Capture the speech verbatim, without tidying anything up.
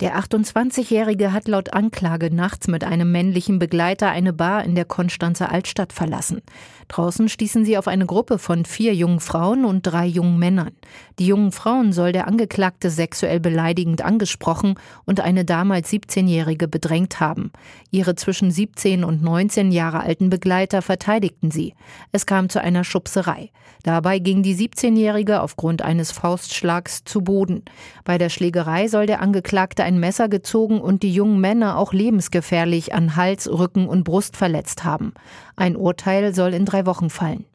Der achtundzwanzigjährige hat laut Anklage nachts mit einem männlichen Begleiter eine Bar in der Konstanzer Altstadt verlassen. Draußen stießen sie auf eine Gruppe von vier jungen Frauen und drei jungen Männern. Die jungen Frauen soll der Angeklagte sexuell beleidigend angesprochen und eine damals siebzehnjährige bedrängt haben. Ihre zwischen siebzehn und neunzehn Jahre alten Begleiter verteidigten sie. Es kam zu einer Schubserei. Dabei ging die siebzehnjährige aufgrund eines Faustschlags zu Boden. Bei der Schlägerei soll der Angeklagte ein Messer gezogen und die jungen Männer auch lebensgefährlich an Hals, Rücken und Brust verletzt haben. Ein Urteil soll in drei Wochen fallen.